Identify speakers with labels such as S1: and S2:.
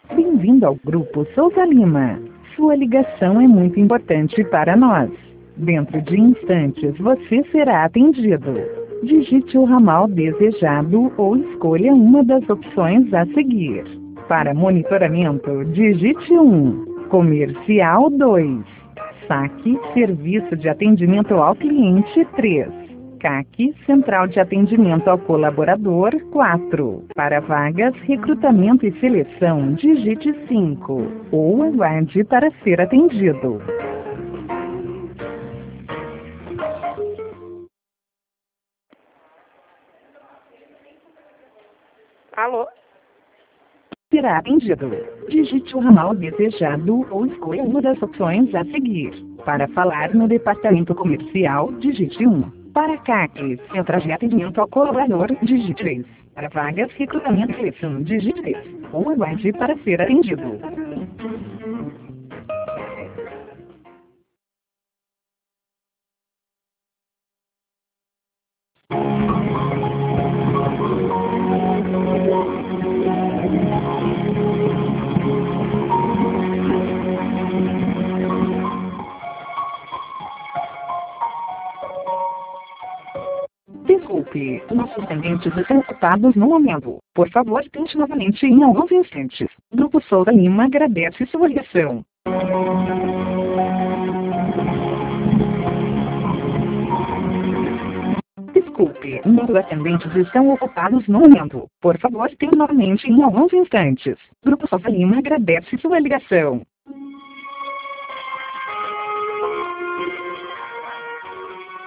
S1: Bem-vindo ao Grupo Souza Lima. Sua ligação é muito importante para nós. Dentro de instantes você será atendido. Digite o ramal desejado ou escolha uma das opções a seguir. Para monitoramento, digite 1. Comercial 2. Saque, Serviço de Atendimento ao Cliente 3. CAC, Central de Atendimento ao Colaborador 4. Para vagas, recrutamento e seleção, digite 5. Ou aguarde para ser atendido.
S2: Alô?
S1: Será atendido. Digite o ramal desejado ou escolha uma das opções a seguir. Para falar no departamento comercial, digite 1. Para CAC, Central de Atendimento ao Colaborador, digite 3. Para vagas, recrutamento e seleção, digite 3. Ou aguarde para ser atendido. Desculpe, nossos atendentes estão ocupados no momento. Por favor, tente novamente em alguns instantes. Grupo Souza Lima agradece sua ligação. Desculpe, nossos atendentes estão ocupados no momento. Por favor, tente novamente em alguns instantes. Grupo Souza Lima agradece sua ligação.